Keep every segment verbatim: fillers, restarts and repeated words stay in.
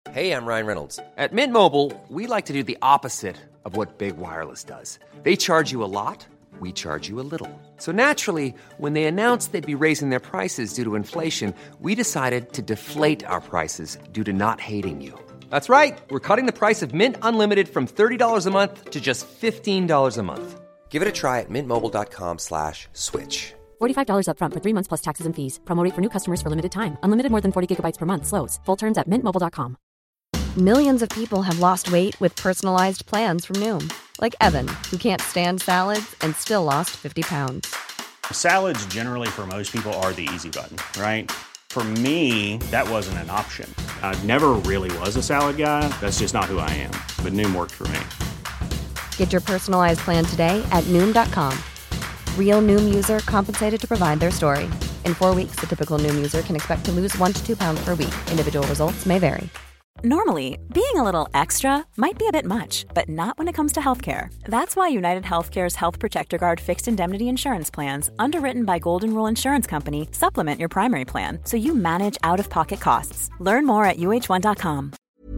Hey, I'm Ryan Reynolds. At Mint Mobile, we like to do the opposite of what Big Wireless does. They charge you a lot, we charge you a little. So naturally, when they announced they'd be raising their prices due to inflation, we decided to deflate our prices due to not hating you. That's right. We're cutting the price of Mint Unlimited from thirty dollars a month to just fifteen dollars a month. Give it a try at mintmobile.com slash switch. forty-five dollars up front for three months plus taxes and fees. Promo rate for new customers for limited time. Unlimited more than forty gigabytes per month slows. Full terms at mint mobile dot com. Millions of people have lost weight with personalized plans from Noom. Like Evan, who can't stand salads and still lost fifty pounds. Salads generally for most people are the easy button, right? For me, that wasn't an option. I never really was a salad guy. That's just not who I am. But Noom worked for me. Get your personalized plan today at Noom dot com. Real Noom user compensated to provide their story. In four weeks, the typical Noom user can expect to lose one to two pounds per week. Individual results may vary. Normally, being a little extra might be a bit much, but not when it comes to healthcare. That's why United Healthcare's Health Protector Guard fixed indemnity insurance plans, underwritten by Golden Rule Insurance Company, supplement your primary plan so you manage out-of-pocket costs. Learn more at u h one dot com.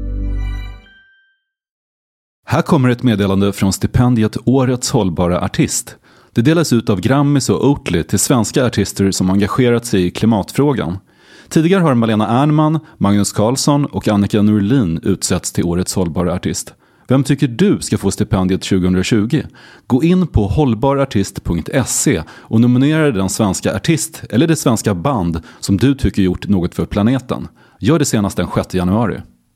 Här kommer ett meddelande från stipendiet Årets hållbara artist. Det delas ut av Grammis och Oatly till svenska artister som engagerat sig i klimatfrågan. Tidigare har Malena Ernman, Magnus Carlsson och Annika Norlin utsetts till Årets hållbara artist. Vem tycker du ska få stipendiet tjugohundratjugo? Gå in på hållbarartist punkt se och nominera den svenska artist eller det svenska band som du tycker gjort något för planeten. Gör det senast den sjätte januari.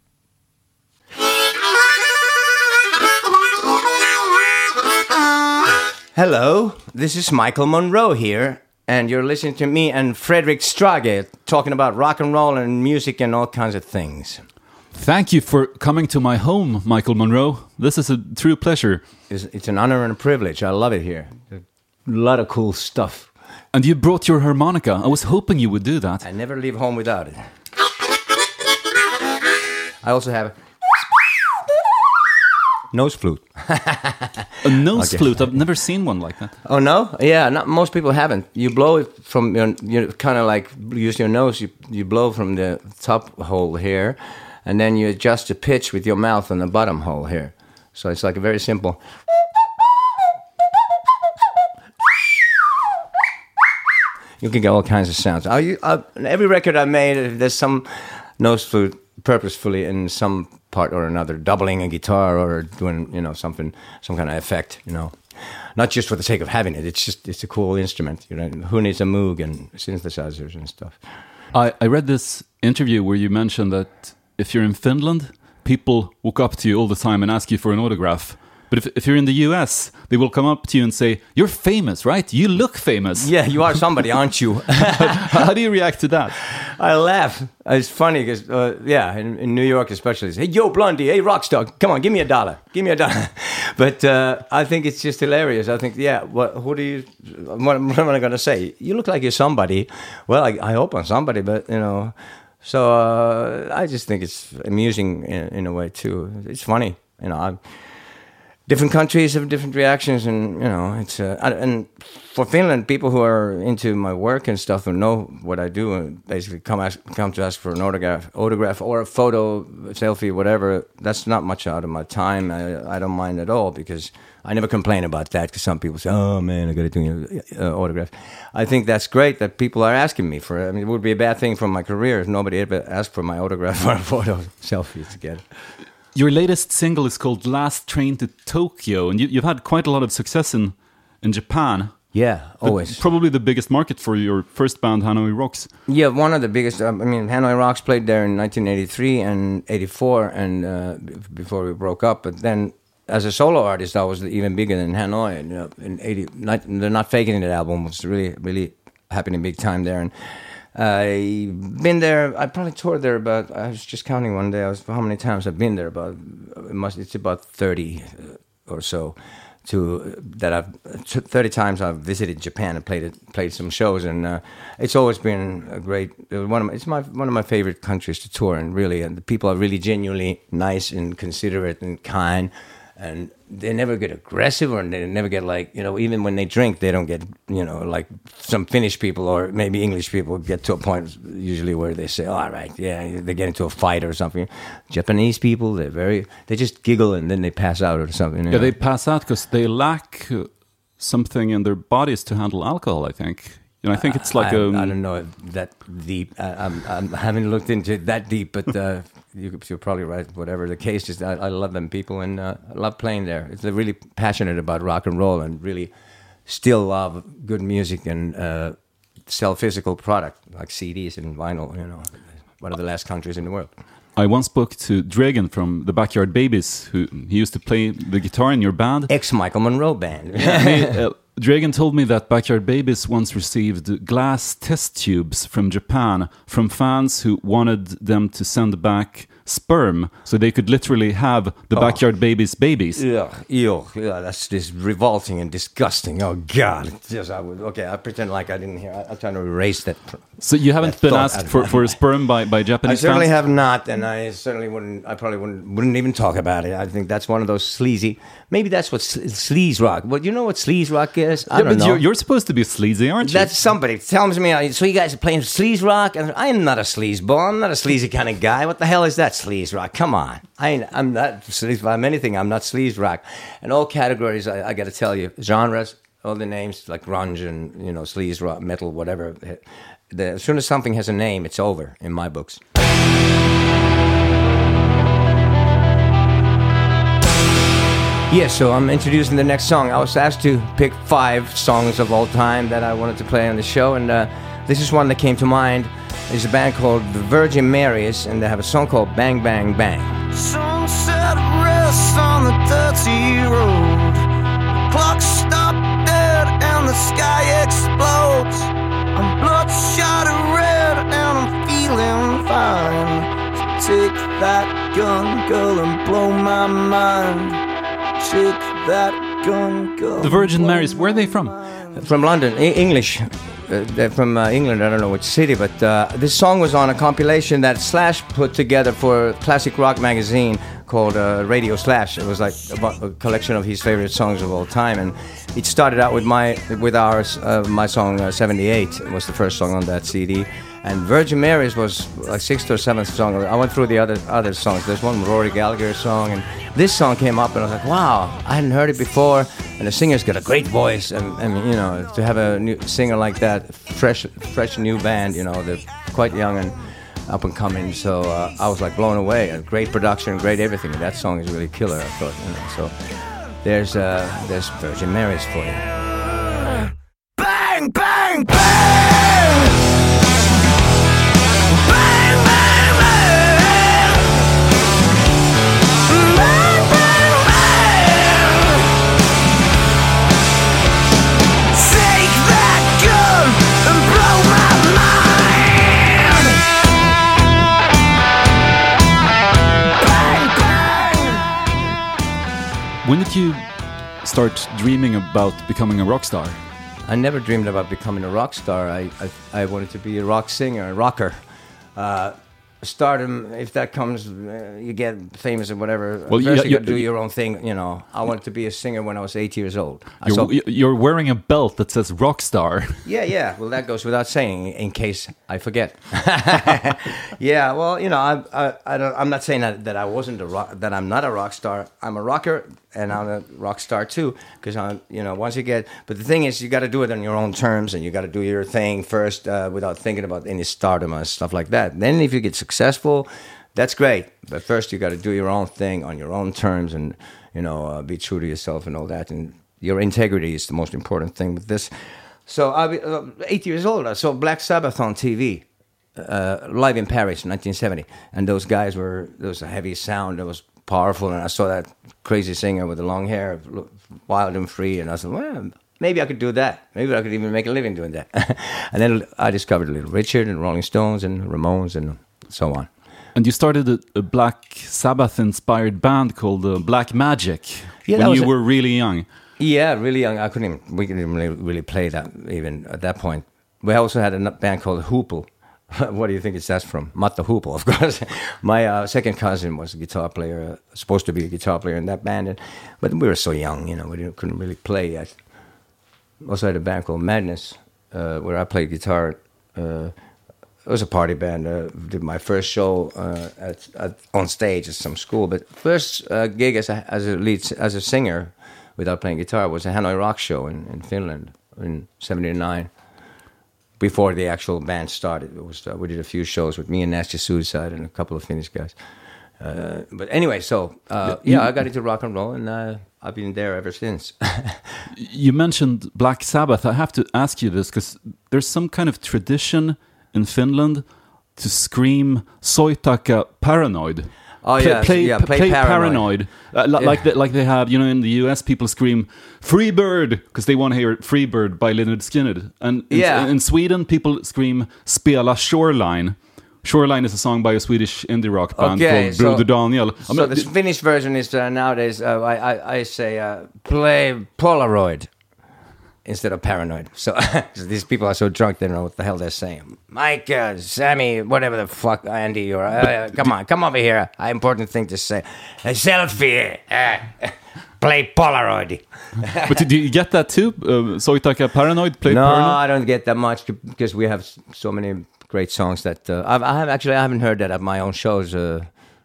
Hello, this is Michael Monroe here, and you're listening to me and Frederick Strage talking about rock and roll and music and all kinds of things. Thank you for coming to my home, Michael Monroe. This is a true pleasure. It's, it's an honor and a privilege. I love it here. A lot of cool stuff. And you brought your harmonica. I was hoping you would do that. I never leave home without it. I also have nose flute. A nose Okay. flute? I've never seen one like that. Oh no? Yeah, not most people haven't. You blow it from your, you kind of like use your nose. You you blow from the top hole here, and then you adjust the pitch with your mouth on the bottom hole here. So it's like a very simple. You can get all kinds of sounds. I, I, every record I made, there's some nose flute purposefully in some part or another, doubling a guitar or doing, you know, something, some kind of effect, you know. Not just for the sake of having it. It's just, it's a cool instrument. You know, who needs a Moog and synthesizers and stuff? I, I read this interview where you mentioned that if you're in Finland, people walk up to you all the time and ask you for an autograph. But if, if you're in the U S, they will come up to you and say, you're famous, right? You look famous. Yeah, you are somebody, aren't you? How do you react to that? I laugh. It's funny because, uh, yeah, in, in New York especially, it's, hey, yo, Blondie, hey, Rockstar, come on, give me a dollar. Give me a dollar. But uh, I think it's just hilarious. I think, yeah, what, who do you, what, what am I going to say? You look like you're somebody. Well, I, I hope I'm somebody, but, you know. So uh, I just think it's amusing in, in a way, too. It's funny, you know. I'm, different countries have different reactions, and you know, it's uh, and for Finland, people who are into my work and stuff and know what I do, and basically come ask, come to ask for an autograph, autograph or a photo, a selfie, whatever. That's not much out of my time. I, I don't mind at all because I never complain about that. Because some people say, "Oh man, I got to do an uh, autograph." I think that's great that people are asking me for it. I mean, it would be a bad thing for my career if nobody ever asked for my autograph or a photo, selfie together. Your latest single is called Last Train to Tokyo, and you, you've had quite a lot of success in, in Japan. Yeah, always. Probably the biggest market for your first band, Hanoi Rocks. Yeah, one of the biggest. Um, I mean, Hanoi Rocks played there in nineteen eighty-three and eighty-four, and uh, b- before we broke up. But then, as a solo artist, I was even bigger than Hanoi. And, you know, in eighty, not, They're Not Faking It album was really, really happening big time there. And I've been there. I probably toured there, but I was just counting one day. I was how many times I've been there. About it must. It's about thirty or so. To that I've thirty times I've visited Japan and played it, played some shows, and uh, it's always been a great one of my, it's my one of my favorite countries to tour, and really, and the people are really genuinely nice and considerate and kind, and they never get aggressive, or they never get like, you know, even when they drink, they don't get, you know, like some Finnish people or maybe English people get to a point usually where they say, oh, all right, yeah, they get into a fight or something. Japanese people, they're very, they just giggle and then they pass out or something. You yeah, know? they pass out because they lack uh, something in their bodies to handle alcohol, I think. You know, I think it's like I, a... I don't know that deep. I, I'm, I'm, I haven't looked into it that deep, but uh, you, you're probably right. Whatever the case, just I, I love them people and uh, I love playing there. It's, they're really passionate about rock and roll and really still love good music and uh, sell physical product like C Ds and vinyl. You know, one of the last countries in the world. I once spoke to Dragan from the Backyard Babies, who he used to play the guitar in your band. Ex-Michael Monroe band. he, uh, Dragan told me that Backyard Babies once received glass test tubes from Japan from fans who wanted them to send back sperm so they could literally have the oh. Backyard Babies babies. Yeah, ew, yeah, that's just revolting and disgusting. Oh God! Just, I would, okay, I pretend like I didn't hear. I, I'm trying to erase that. So you haven't been asked for, for sperm by, by Japanese fans? I certainly fans? have not, and I certainly wouldn't. I probably wouldn't wouldn't even talk about it. I think that's one of those sleazy. Maybe that's what sleaze rock. Well, you know what sleaze rock is? I yeah, don't but know. You're, you're supposed to be sleazy, aren't you? That's somebody tells me. So you guys are playing sleaze rock, and I am not a sleazeball. I'm not a sleazy kind of guy. What the hell is that sleaze rock? Come on, I ain't, I'm not sleaze. I'm anything. I'm not sleaze rock. And all categories, I, I got to tell you, genres, all the names like grunge and you know sleaze rock, metal, whatever. The, as soon as something has a name, it's over in my books. Yeah, so I'm introducing the next song. I was asked to pick five songs of all time that I wanted to play on the show, and uh, this is one that came to mind. There's a band called the Virgin Marys, and they have a song called Bang Bang Bang. Sunset rests on the dirty road. The clock stopped dead and the sky explodes. I'm bloodshot and red and I'm feeling fine. So take that gun, girl, and blow my mind. Take that gun, girl. The Virgin Marys, where are they from? From London, e- English. Uh, they're from uh, England, I don't know which city, but uh, this song was on a compilation that Slash put together for Classic Rock magazine called uh, Radio Slash. It was like a, a collection of his favorite songs of all time, and it started out with my with ours, uh, my song uh, seventy-eight. It was the first song on that C D, and Virgin Marys was like sixth or seventh song. I went through the other other songs. There's one Rory Gallagher song, and this song came up, and I was like, wow, I hadn't heard it before. And the singer's got a great voice, and, and you know, to have a new singer like that, fresh, fresh new band, you know, they're quite young and up and coming. So uh, I was like blown away. And great production, great everything. That song is really killer, I thought. You know, so there's uh, there's Virgin Marys for you. Bang, bang, bang! Bang, bang, bang! Bang, bang, bang! Take that gun and blow my mind! Bang, bang! When did you start dreaming about becoming a rock star? I never dreamed about becoming a rock star. I I, I wanted to be a rock singer, a rocker. Uh, stardom, if that comes, uh, you get famous or whatever. Well, First you, you, got to do you, your own thing, you know. I wanted to be a singer when I was eight years old. I You're, saw, you're wearing a belt that says rock star. yeah, yeah. Well, that goes without saying, in case I forget. Yeah, well, you know, I, I, I don't, I'm not saying that, that I wasn't a rock, that I'm not a rock star. I'm a rocker, and I'm a rock star too. Because I'm, you know, once you get, but the thing is, you got to do it on your own terms, and you got to do your thing first, uh, without thinking about any stardom and stuff like that. Then, if you get successful, that's great. But first, you got to do your own thing on your own terms, and you know, uh, be true to yourself and all that. And your integrity is the most important thing with this. So, I was uh, eight years old. I saw Black Sabbath on T V. Uh, live in Paris in nineteen seventy, and those guys were, there was a heavy sound that was powerful, and I saw that crazy singer with the long hair, wild and free, and I said, well, maybe I could do that. Maybe I could even make a living doing that. And then I discovered Little Richard and Rolling Stones and Ramones and so on. And you started a, a Black Sabbath-inspired band called uh, Black Magic Yeah, when you a, were really young. Yeah, really young. I couldn't even, we couldn't even really, really play that even at that point. We also had a band called Hoople, What do you think it's that's from? Matta Hoopo, of course. My uh, second cousin was a guitar player, uh, supposed to be a guitar player in that band, and, but we were so young, you know, we didn't, couldn't really play yet. Also had a band called Madness, uh, where I played guitar. Uh, it was a party band. Uh, did my first show uh, at, at on stage at some school, but first uh, gig as a as a lead as a singer without playing guitar was a Hanoi Rock show in, in Finland in seventy-nine. Before the actual band started, it was uh, we did a few shows with me and Nasty Suicide and a couple of Finnish guys. Uh, but anyway, so uh, yeah, I got into rock and roll, and uh, I've been there ever since. You mentioned Black Sabbath. I have to ask you this because there's some kind of tradition in Finland to scream "Soitaka Paranoid." Oh play, yeah, play, yeah, play, play Paranoid. Paranoid. Uh, li- Yeah. like, the, like they have, you know, in the U S, people scream "Freebird" because they want to hear "Freebird" by Lynyrd Skynyrd, and in, Yeah. in Sweden, people scream "Spela Shoreline." Shoreline is a song by a Swedish indie rock band Okay, called so- Broder Daniel. I So mean, the Finnish version is uh, nowadays uh, I, I I say uh, play Polaroid instead of Paranoid. So 'cause these people are so drunk they don't know what the hell they're saying. Mike, uh, Sammy, whatever the fuck, Andy, or uh, come on, come over here. Uh, important thing to say. A selfie. Uh, play Polaroid. But do you get that too? Uh, Soitaka Paranoid, play No, Paranoid? I don't get that much because we have so many great songs that uh, I've, I have actually I haven't heard that at my own shows. Uh,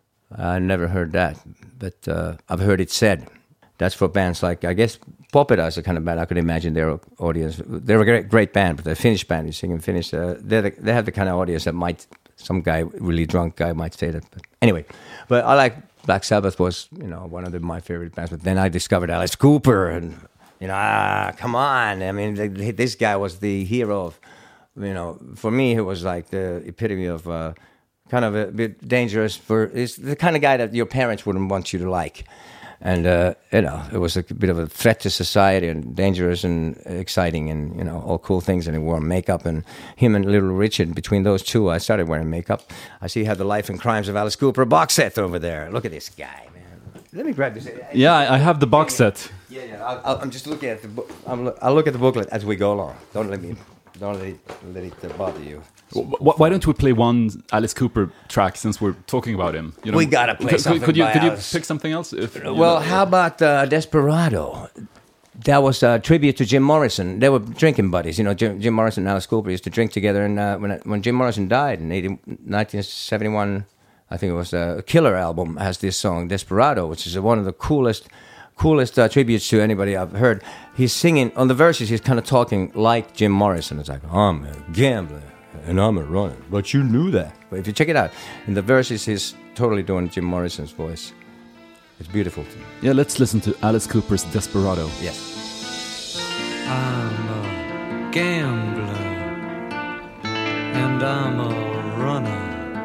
I never heard that, but uh, I've heard it said. That's for bands like, I guess Popeda is a kind of band. I could imagine their audience. They're a great, great band, but the Finnish band is singing Finnish. Uh, they're the, they have the kind of audience that might, some guy, really drunk guy might say that. But anyway, but I like Black Sabbath was, you know, one of the, my favorite bands. But then I discovered Alice Cooper and, you know, ah, come on. I mean, the, this guy was the hero of, you know, for me, he was like the epitome of uh, kind of a bit dangerous for, it's the kind of guy that your parents wouldn't want you to like. And, uh, you know, it was a bit of a threat to society and dangerous and exciting and, you know, all cool things. And he wore makeup. And him and Little Richard, between those two, I started wearing makeup. I see you have the Life and Crimes of Alice Cooper box set over there. Look at this guy, man. Let me grab this. Yeah, I I have the box set. Yeah, yeah. I'll, I'll, I'm just looking at the book. I'm lo- I'll look at the booklet as we go along. Don't let me, don't let it, let it uh, bother you. Wh- Why don't we play one Alice Cooper track since we're talking about him? You know? We gotta play could, something Could you by could you Alice. pick something else? If, you Well, know? how about uh, Desperado? That was a tribute to Jim Morrison. They were drinking buddies. You know, Jim, Jim Morrison and Alice Cooper used to drink together. And uh, when when Jim Morrison died in nineteen seventy-one, I think it was uh, a Killer album has this song Desperado, which is one of the coolest, coolest uh, tributes to anybody I've heard. He's singing on the verses. He's kind of talking like Jim Morrison. It's like, I'm a gambler and I'm a runner, but you knew that. But if you check it out, in the verses, he's totally doing Jim Morrison's voice. It's beautiful to me. Yeah, let's listen to Alice Cooper's Desperado. Yes. I'm a gambler and I'm a runner,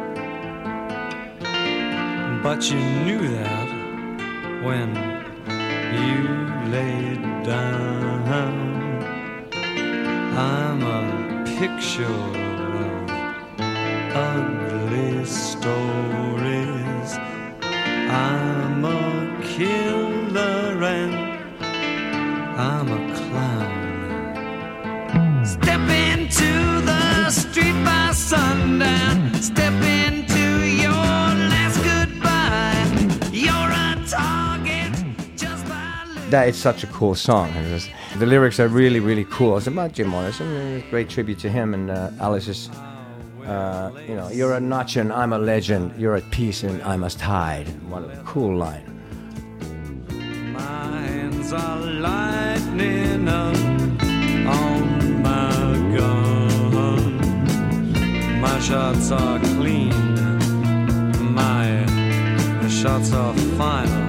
but you knew that when you laid down. I'm a picture of ugly stories. I'm a killer and I'm a clown. Step into the street by sundown. Step into your last goodbye. You're a target just by That is such a cool song. It's just- the lyrics are really, really cool. It's about Jim Morrison. A great tribute to him and uh, Alice's. Uh, you know, you're a notch and I'm a legend. You're at peace and I must hide. What a cool line. my hands are lightning up on my gun. My shots are clean. My shots are final.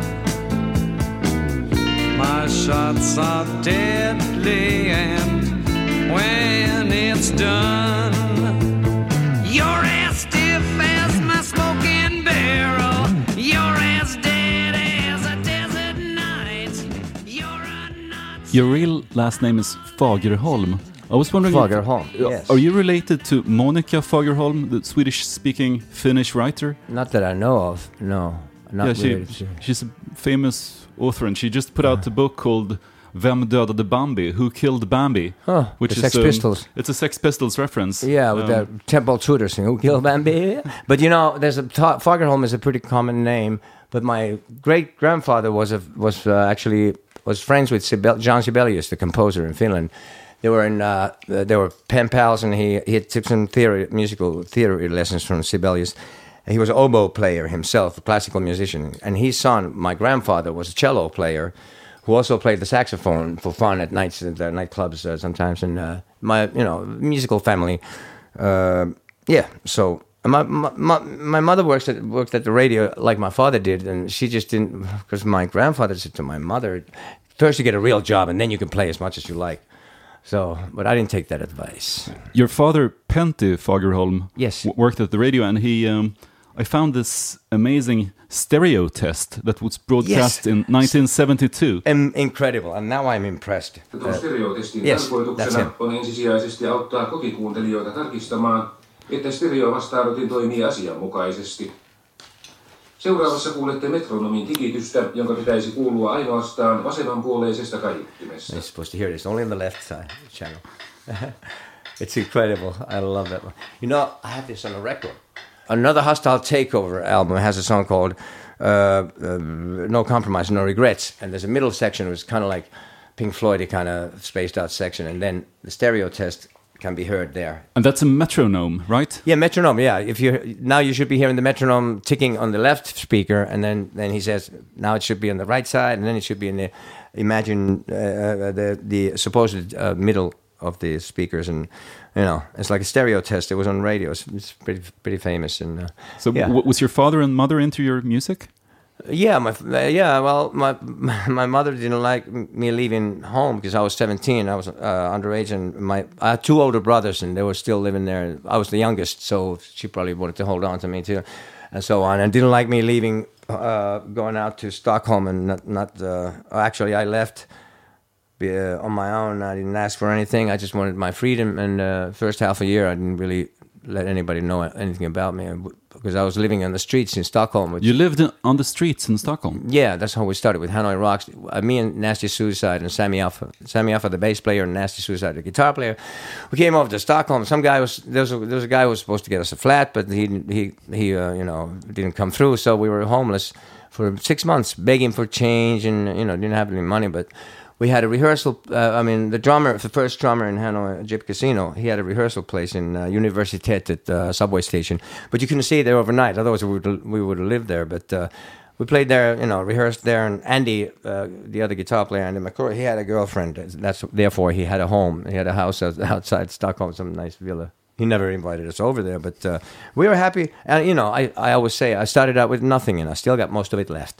My shots are deadly, and when it's done, you're as stiff as my smoking barrel. You're as dead as a desert night. You're a nut. Your real last name is Fagerholm. I was wondering, if- Fagerholm, uh, yes. are you related to Monica Fagerholm, the Swedish-speaking Finnish writer? Not that I know of. No. Not yeah, she, related to- she's a famous author, and she just put out a book called Vem dödade Bambi? Who killed Bambi? Oh, which the is Sex um, Pistols. It's a Sex Pistols reference. Yeah, with Um, the Temple Tudor sing, Who Killed Bambi? But you know, there's a Ta- Fagerholm is a pretty common name. But my great grandfather was a, was uh, actually was friends with Sibel- John Sibelius, the composer in Finland. They were in uh, they were pen pals, and he he took some theory, musical theory lessons from Sibelius. He was an oboe player himself, a classical musician, and his son, my grandfather, was a cello player, who also played the saxophone for fun at nights at the nightclubs uh, sometimes. And uh, my, you know, musical family, uh, yeah. So my, my my mother works at worked at the radio like my father did, and she just didn't, because my grandfather said to my mother, first you get a real job, and then you can play as much as you like. So, but I didn't take that advice. Your father, Pentti Fagerholm, yes, w- worked at the radio, and he. Um, I found this amazing stereo test that was broadcast yes. in nineteen seventy-two. Um, incredible, and now I'm impressed. Tuon stereotestin yes, tarkoituksena on ensisijaisesti auttaa kotikuuntelijoita tarkistamaan, että stereo-vastaanotin toimii asianmukaisesti. Seuraavassa kuulette metronomin tikitystä, jonka pitäisi kuulua ainoastaan vasemmanpuoleisesta kaiuttimesta. You're supposed to hear this only on the left side channel. It's incredible. I love that one. You know, I have this on a record. Another Hostile Takeover album has a song called uh, uh, No Compromise, No Regrets. And there's a middle section which is kind of like Pink Floyd kind of spaced out section. And then the stereo test can be heard there. And that's a metronome, right? Yeah, metronome, yeah. If you now you should be hearing the metronome ticking on the left speaker. And then, then he says, now it should be on the right side. And then it should be in the, imagine uh, the, the supposed uh, middle of the speakers, and you know, it's like a stereo test. It was on radio. It's, it's pretty pretty famous. And uh, so, yeah. w- was your father and mother into your music? Yeah, my uh, yeah. Well, my my mother didn't like me leaving home because I was seventeen. I was uh, underage, and my I had two older brothers, and they were still living there. I was the youngest, so she probably wanted to hold on to me too, and so on. And didn't like me leaving, uh, going out to Stockholm, and not not. Uh, actually, I left. Uh, on my own. I didn't ask for anything. I just wanted my freedom. And uh, first half a year, I didn't really let anybody know anything about me because I was living on the streets in Stockholm. Which, you lived in, on the streets in Stockholm? Yeah, that's how we started with Hanoi Rocks. Uh, me and Nasty Suicide and Sammy Alpha. Sammy Alpha, the bass player, and Nasty Suicide, the guitar player. We came over to Stockholm. Some guy was there was a, there was a guy who was supposed to get us a flat, but he he he uh, you know didn't come through. So we were homeless for six months, begging for change, and you know didn't have any money, but. We had a rehearsal, uh, I mean, the drummer, the first drummer in Hanoi, Jip Casino, he had a rehearsal place in uh, Universitet at the uh, subway station. But you couldn't stay there overnight, otherwise we would, we would have lived there. But uh, we played there, you know, rehearsed there. And Andy, uh, the other guitar player, Andy McCrory, he had a girlfriend. That's Therefore, he had a home. He had a house outside Stockholm, some nice villa. He never invited us over there, but uh, we were happy. And, you know, I, I always say, I started out with nothing, and I still got most of it left.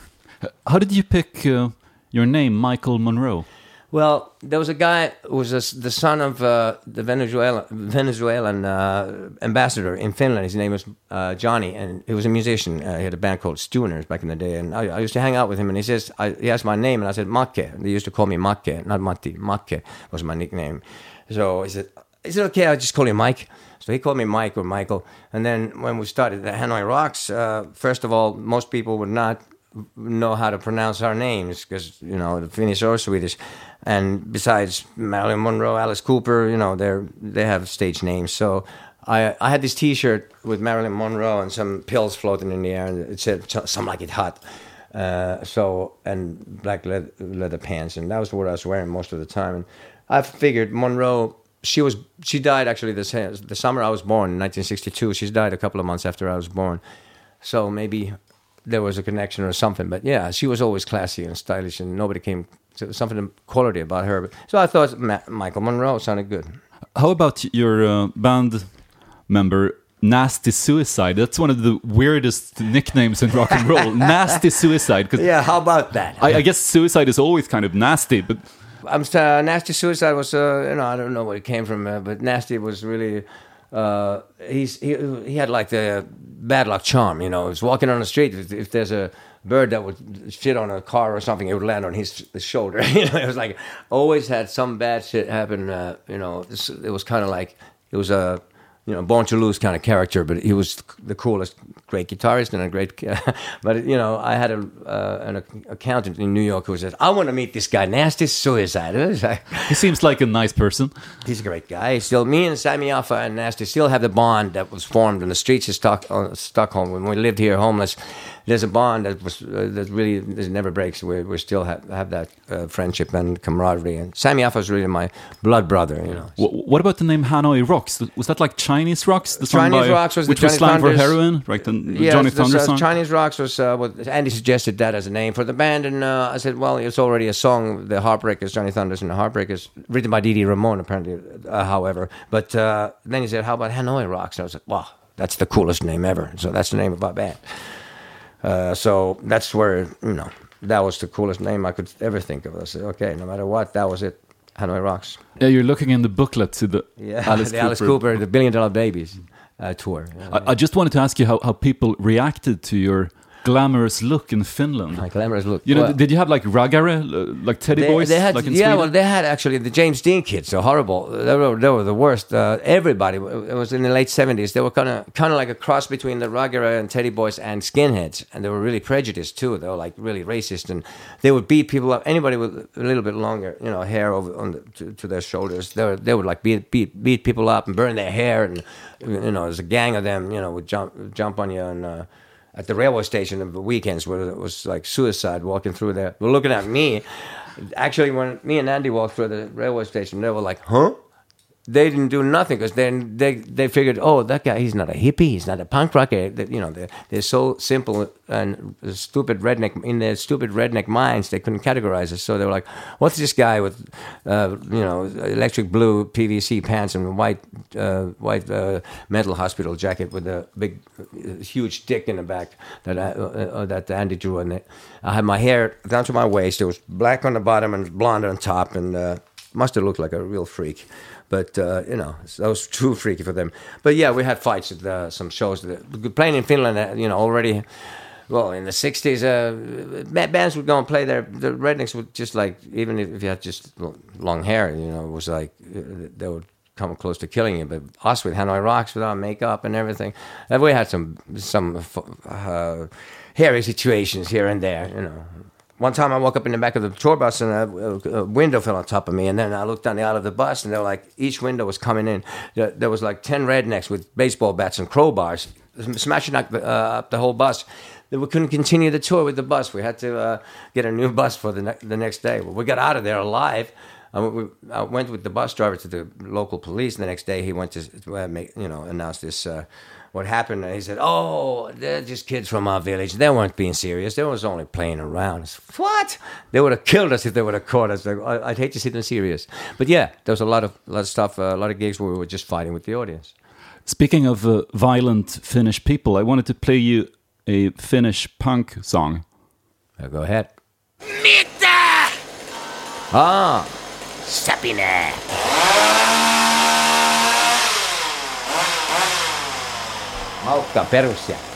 How did you pick... Uh... Your name, Michael Monroe? Well, there was a guy who was a, the son of uh, the Venezuela, Venezuelan uh, ambassador in Finland. His name was uh, Johnny, and he was a musician. Uh, he had a band called Stooners back in the day, and I, I used to hang out with him, and he says, I, he asked my name, and I said, Makke. They used to call me Makke, not Matti. Makke was my nickname. So he said, is it okay, I'll just call you Mike? So he called me Mike or Michael. And then when we started the Hanoi Rocks, uh, first of all, most people would not know how to pronounce our names because, you know, the Finnish or Swedish. And besides Marilyn Monroe, Alice Cooper, you know, they're they have stage names. So I I had this T-shirt with Marilyn Monroe and some pills floating in the air, and it said "Some Like It Hot." Uh, so and black leather, leather pants, and that was what I was wearing most of the time. And I figured Monroe. She was she died actually this the summer I was born in nineteen sixty-two. She died a couple of months after I was born. So maybe there was a connection or something. But yeah, she was always classy and stylish, and nobody came to something quality about her. So I thought Ma- Michael Monroe sounded good. How about your uh, band member Nasty Suicide? That's one of the weirdest nicknames in rock and roll. Nasty Suicide. Yeah, how about that? I, I guess suicide is always kind of nasty, but I'm uh, Nasty Suicide was uh, you know I don't know where it came from, uh, but Nasty was really. Uh, he's he he had like the bad luck charm, you know. He was walking on the street. If, if there's a bird that would shit on a car or something, it would land on his, his shoulder. You know, it was like always had some bad shit happen. Uh, you know, this, it was kind of like it was a you know, Born to Lose kind of character, but he was the coolest, great guitarist and a great. But you know, I had a uh, an accountant in New York who said, "I want to meet this guy, Nasty Suicide." He seems like a nice person. He's a great guy. Still, me and Sammy Alpha and Nasty still have the bond that was formed in the streets of Stock- uh, Stockholm when we lived here homeless. There's a bond that was uh, that really that never breaks. We we still have have that uh, friendship and camaraderie. And Sammy Alpha is really my blood brother. You know. W- what about the name Hanoi Rocks? Was that like Chinese Rocks? The song Chinese by, Rocks was which the was Johnny slang for Thunders. heroin, right? The, the yeah, Johnny the, Thunder uh, song. Chinese Rocks was uh, what Andy suggested that as a name for the band, and uh, I said, well, it's already a song, the Heartbreakers, Johnny Thunders and the Heartbreakers, written by Dee Dee Ramone, apparently. Uh, however, but uh, then he said, how about Hanoi Rocks? And I was like, wow, that's the coolest name ever. So that's the name of our band. Uh, so that's where, you know, that was the coolest name I could ever think of. I said, okay, no matter what, that was it. Hanoi Rocks. Yeah, you're looking in the booklet to the yeah, Alice the Cooper. Alice Cooper, the Billion Dollar Babies uh, tour. Yeah, I, I just wanted to ask you how, how people reacted to your glamorous look in Finland. My glamorous look. You know, Well, did you have like raggare, uh, like teddy They, boys, they had, like in yeah, Sweden? well, they had actually the James Dean kids. They're horrible. They were, they were the worst. Uh, everybody. It was in the late seventies. They were kind of, kind of like a cross between the Ragare and Teddy Boys and skinheads, and they were really prejudiced too. They were like really racist, and they would beat people up. Anybody with a little bit longer, you know, hair over on the, to, to their shoulders, they were, they would like beat, beat beat people up and burn their hair, and you know, there's a gang of them, you know, would jump jump on you and. Uh, At the railway station on the weekends, where it was like suicide walking through there. We're looking at me. Actually, when me and Andy walked through the railway station, they were like, "Huh?" They didn't do nothing because then they they figured, "Oh, that guy, he's not a hippie, he's not a punk rocker." They, you know, they're, they're so simple and stupid redneck in their stupid redneck minds. They couldn't categorize us, so they were like, "What's this guy with, uh, you know, electric blue P V C pants and white uh, white uh, mental hospital jacket with a big, uh, huge dick in the back that I, uh, uh, that Andy drew on it?" I had my hair down to my waist. It was black on the bottom and blonde on top, and uh, must have looked like a real freak. But, uh, you know, that was too freaky for them. But, yeah, we had fights at uh, some shows. That, playing in Finland, uh, you know, already, well, in the sixties, uh, bands would go and play there. The rednecks would just, like, even if you had just long hair, you know, it was like, they would come close to killing you. But us with Hanoi Rocks, with our makeup and everything, we had some, some uh, hairy situations here and there, you know. One time I woke up in the back of the tour bus and a, a window fell on top of me, and then I looked down the aisle of the bus and they were like, each window was coming in. There, there was like ten rednecks with baseball bats and crowbars smashing up, uh, up the whole bus. We couldn't continue the tour with the bus. We had to uh, get a new bus for the, ne- the next day. Well, we got out of there alive. I, we, I went with the bus driver to the local police. And the next day he went to uh, make, you know, announce this, uh, what happened. And he said, "Oh, they're just kids from our village. They weren't being serious. They was only playing around." I said, "What? They would have killed us if they would have caught us." Like, I'd hate to see them serious. But yeah, there was a lot of, a lot of stuff, uh, a lot of gigs where we were just fighting with the audience. Speaking of uh, violent Finnish people, I wanted to play you a Finnish punk song. Uh, go ahead. Mitä? Ah, Sapine. Maukka perusjätti.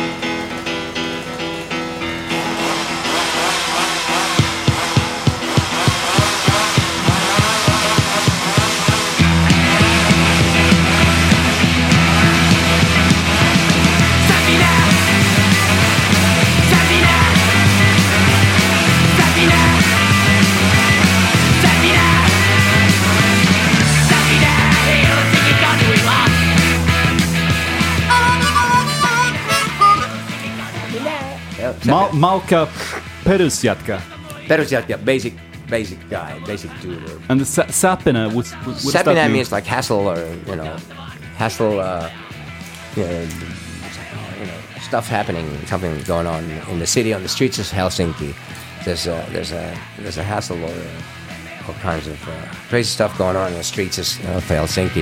Ma- Maukka perusjätkä. Perusjätkä, basic, basic guy, basic dude. And the sa- Sapina, what, what does that Sapina mean? means like hassle, or you know, hassle, uh, you know, you know, stuff happening, something going on in the city, on the streets of Helsinki. There's a, there's a, there's a hassle, or uh, all kinds of uh, crazy stuff going on in the streets of uh, Helsinki.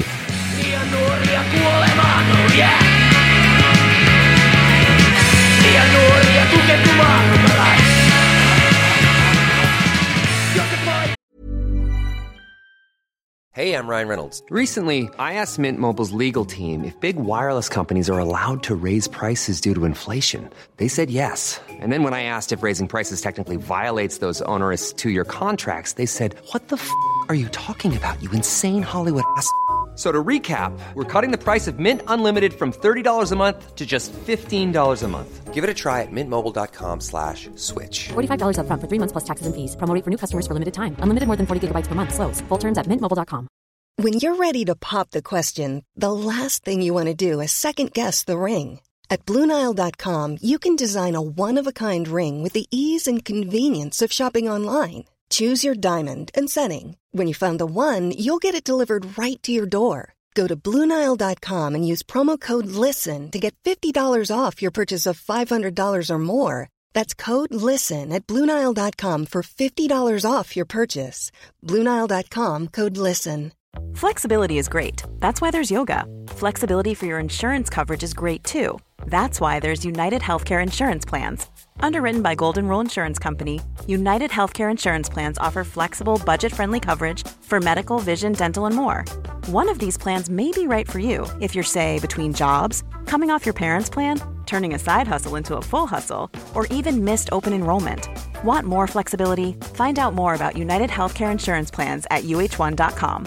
Hey, I'm Ryan Reynolds. Recently, I asked Mint Mobile's legal team if big wireless companies are allowed to raise prices due to inflation. They said yes. And then when I asked if raising prices technically violates those onerous two-year contracts, they said, "What the f*** are you talking about, you insane Hollywood ass f- So to recap, we're cutting the price of Mint Unlimited from thirty dollars a month to just fifteen dollars a month. Give it a try at mintmobile.com slash switch. forty-five dollars up front for three months plus taxes and fees. Promo rate for new customers for limited time. Unlimited more than forty gigabytes per month. Slows full terms at mint mobile dot com. When you're ready to pop the question, the last thing you want to do is second-guess the ring. At Blue Nile dot com, you can design a one-of-a-kind ring with the ease and convenience of shopping online. Choose your diamond and setting. When you find the one, you'll get it delivered right to your door. Go to Blue Nile dot com and use promo code LISTEN to get fifty dollars off your purchase of five hundred dollars or more. That's code LISTEN at Blue Nile dot com for fifty dollars off your purchase. Blue Nile dot com, code LISTEN. Flexibility is great. That's why there's yoga. Flexibility for your insurance coverage is great too. That's why there's United Healthcare Insurance Plans. Underwritten by Golden Rule Insurance Company, United Healthcare Insurance Plans offer flexible, budget-friendly coverage for medical, vision, dental, and more. One of these plans may be right for you if you're, say, between jobs, coming off your parents' plan, turning a side hustle into a full hustle, or even missed open enrollment. Want more flexibility? Find out more about United Healthcare Insurance Plans at U H one dot com.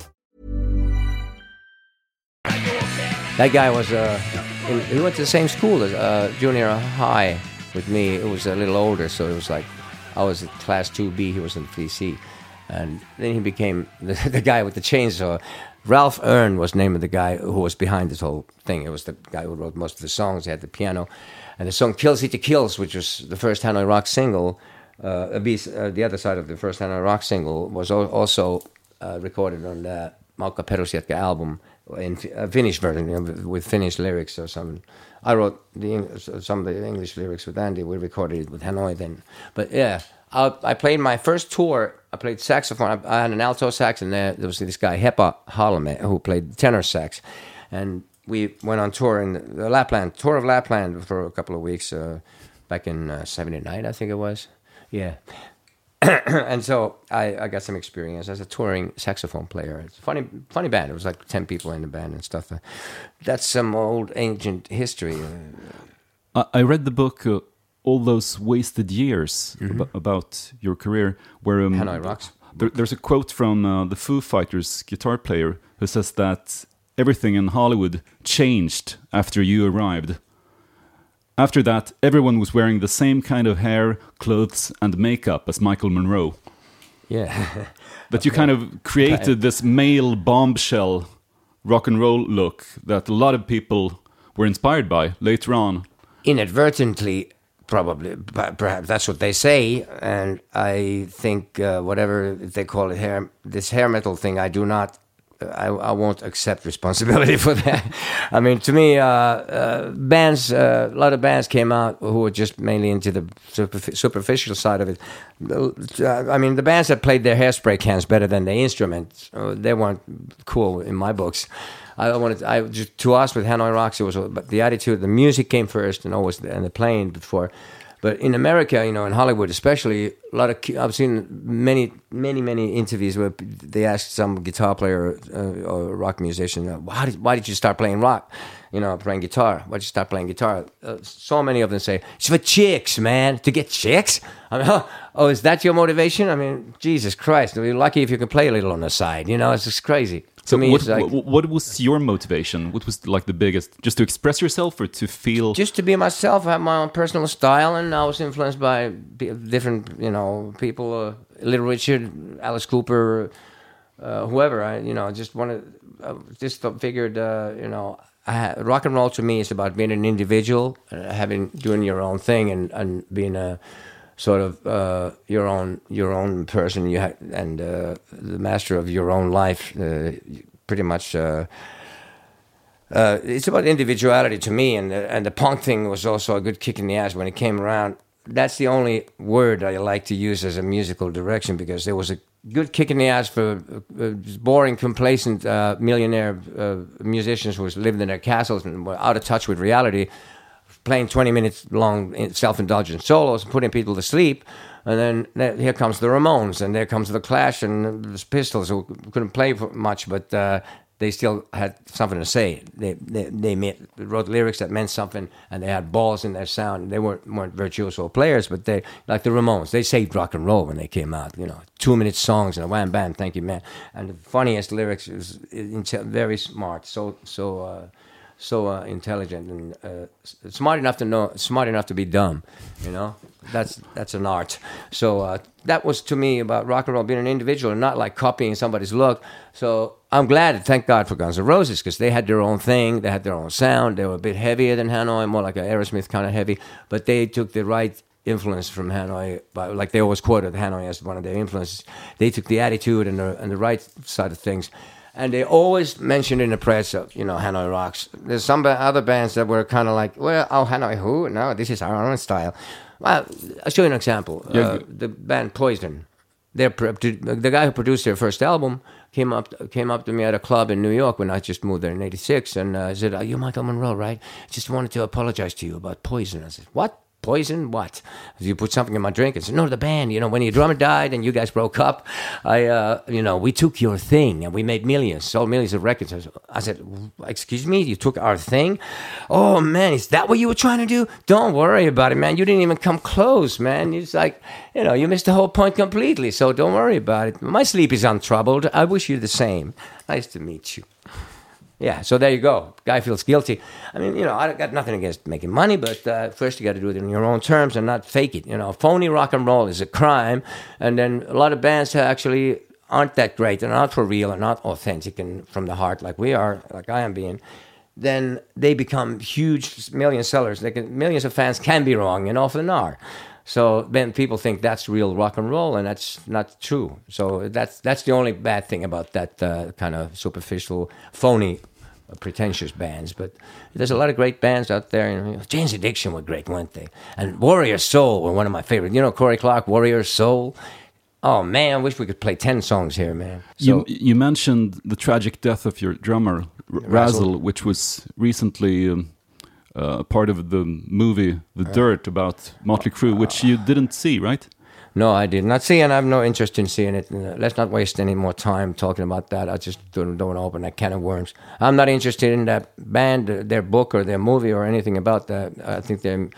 That guy was, uh, in, he went to the same school as uh, junior high with me. It was a little older, so it was like, I was in class two B, he was in three C. And then he became the, the guy with the chainsaw. Ralph Earn was the name of the guy who was behind this whole thing. It was the guy who wrote most of the songs. He had the piano. And the song Kill City Kills, which was the first Hanoi Rock single, uh, a piece, uh, the other side of the first Hanoi Rock single, was al- also uh, recorded on the Maukka Perusjätkä album, in a Finnish version, you know, with Finnish lyrics or something. I wrote the some of the English lyrics with Andy. We recorded it with Hanoi then. But yeah, I, I played my first tour. I played saxophone. I, I had an alto sax, and there, there was this guy Hepa Halme who played tenor sax, and we went on tour in the Lapland tour of Lapland for a couple of weeks uh, back in uh, seventy-nine, I think it was. Yeah. And so I, I got some experience as a touring saxophone player. It's a funny, funny band. It was like ten people in the band and stuff. That's some old ancient history. I, I read the book uh, All Those Wasted Years Mm-hmm. ab- about your career, where um, Hanoi Rocks. There, there's a quote from uh, the Foo Fighters guitar player who says that everything in Hollywood changed after you arrived. After that, everyone was wearing the same kind of hair, clothes, and makeup as Michael Monroe. Yeah. But you kind of created this male bombshell rock and roll look that a lot of people were inspired by later on. Inadvertently, probably, but perhaps that's what they say. And I think uh, whatever they call it, hair, this hair metal thing, I do not. I, I won't accept responsibility for that. I mean, to me, uh, uh, bands, uh, a lot of bands came out who were just mainly into the superf- superficial side of it. Uh, I mean, the bands that played their hairspray cans better than the instruments, uh, they weren't cool in my books. I wanted, I just to us with Hanoi Rocks, it was, but the attitude, the music came first, and always, and the playing before. But in America, you know, in Hollywood especially, a lot of I've seen many, many, many interviews where they asked some guitar player uh, or rock musician, "Why did why did you start playing rock? You know, playing guitar? Why did you start playing guitar?" Uh, so many of them say, "It's for chicks, man, to get chicks." I mean, oh, oh, is that your motivation? I mean, Jesus Christ, you're lucky if you can play a little on the side. You know, it's just crazy. So me, what, like, what was your motivation? What was like the biggest? Just to express yourself or to feel? Just to be myself. I have my own personal style, and I was influenced by different, you know, people. Uh, Little Richard, Alice Cooper, uh, whoever. I, you know, just wanted, uh, just figured, uh, you know, I ha- rock and roll to me is about being an individual, uh, having doing your own thing, and, and being a sort of uh, your own your own person. You ha- and uh, the master of your own life. Uh, pretty much. Uh, uh, it's about individuality to me, and the, and the punk thing was also a good kick in the ass when it came around. That's the only word I like to use as a musical direction, because there was a good kick in the ass for uh, boring, complacent uh, millionaire uh, musicians who lived in their castles and were out of touch with reality, playing twenty minutes long self-indulgent solos, putting people to sleep. And then there, here comes the Ramones, and there comes the Clash and the Pistols, who couldn't play much, but uh, they still had something to say. They they, they made, wrote lyrics that meant something, and they had balls in their sound. They weren't weren't virtuoso players, but they, like the Ramones, they saved rock and roll when they came out. You know, two minute songs and a wham bam, thank you, man. And the funniest lyrics was very smart, so so uh, so uh, intelligent and uh, smart enough to know, smart enough to be dumb. You know, that's that's an art. So uh, that was to me about rock and roll, being an individual and not like copying somebody's look. So I'm glad, thank God for Guns N' Roses, because they had their own thing, they had their own sound, they were a bit heavier than Hanoi, more like an Aerosmith kind of heavy, but they took the right influence from Hanoi, by, like they always quoted Hanoi as one of their influences. They took the attitude and the, and the right side of things. And they always mentioned in the press, of, you know, Hanoi rocks. There's some other bands that were kind of like, well, oh, Hanoi who? No, this is our own style. Well, I'll show you an example. Yeah. Uh, the band Poison, their, the guy who produced their first album came up came up to me at a club in New York when I just moved there in eighty-six and uh, said, you're Michael Monroe, right? Just wanted to apologize to you about Poison. I said, what? Poison? What? You put something in my drink and said, no, the band, you know, when your drummer died and you guys broke up, I, uh, you know, we took your thing and we made millions, sold millions of records. I said, excuse me, you took our thing? Oh, man, is that what you were trying to do? Don't worry about it, man. You didn't even come close, man. It's like, you know, you missed the whole point completely, so don't worry about it. My sleep is untroubled. I wish you the same. Nice to meet you. Yeah, so there you go. Guy feels guilty. I mean, you know, I got nothing against making money, but uh, first you got to do it in your own terms and not fake it. You know, phony rock and roll is a crime, and then a lot of bands actually aren't that great. They're not for real, and not authentic and from the heart like we are, like I am being. Then they become huge million sellers. They can, millions of fans can be wrong, and often are. So then people think that's real rock and roll, and that's not true. So that's that's the only bad thing about that uh, kind of superficial, phony, uh, pretentious bands. But there's a lot of great bands out there. You know, Jane's Addiction were great, weren't they? And Warrior Soul were one of my favorite. You know, Corey Clark, Warrior Soul. Oh man, I wish we could play ten songs here, man. So, you you mentioned the tragic death of your drummer, R- Razzle, which was recently. Um, Uh, part of the movie The uh, Dirt about Motley Crue, which you didn't see, right? No, I did not see, and I have no interest in seeing it. Uh, let's not waste any more time talking about that. I just don't, don't open that can of worms. I'm not interested in that band, uh, their book, or their movie, or anything about that. I think they're...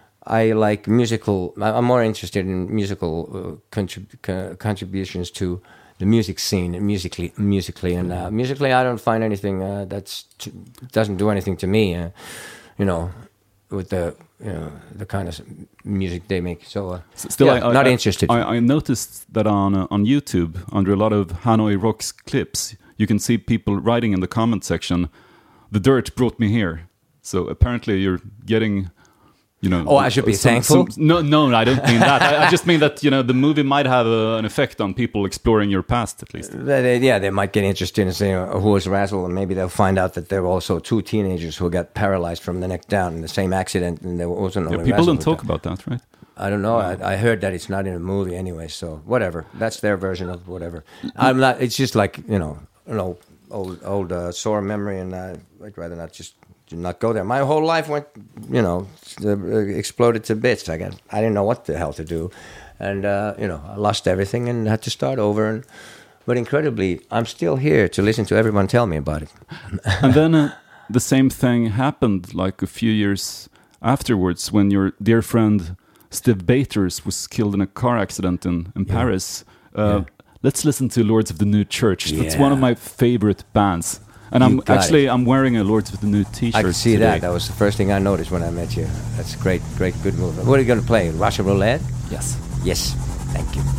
I like musical... I'm more interested in musical uh, contrib- co- contributions to the music scene, musically, musically, and uh, musically, I don't find anything uh, that's t- doesn't do anything to me. Uh, You know, with the you know the kind of music they make. So, uh, still, yeah, I, not I, interested. I, I noticed that on uh, on YouTube, under a lot of Hanoi Rocks clips, you can see people writing in the comment section, "The Dirt brought me here." So apparently, you're getting, you know. Oh, I should be some, thankful. Some, no, no, I don't mean that. I, I just mean that you know the movie might have uh, an effect on people exploring your past, at least. They, yeah, they might get interested in saying uh, who is Razzle, and maybe they'll find out that there were also two teenagers who got paralyzed from the neck down in the same accident, and there was no. Yeah, people don't talk down. about that, right? I don't know. No. I, I heard that it's not in a movie anyway, so whatever. That's their version of whatever. I'm not. It's just like you know, you know, old old uh, sore memory, and uh, I'd rather not just. Not go there. My whole life went, you know, exploded to bits. I got, I didn't know what the hell to do, and uh, you know, I lost everything and had to start over. And but incredibly, I'm still here to listen to everyone tell me about it. And then uh, the same thing happened like a few years afterwards when your dear friend Steve Bators was killed in a car accident in in yeah. Paris. Uh, yeah. Let's listen to Lords of the New Church. That's yeah. one of my favorite bands. And I'm actually, it. I'm wearing a Lords of the New t-shirt I can see today. that. That was the first thing I noticed when I met you. That's a great, great, good move. What are you going to play? Russian roulette? Yes. Yes. Thank you.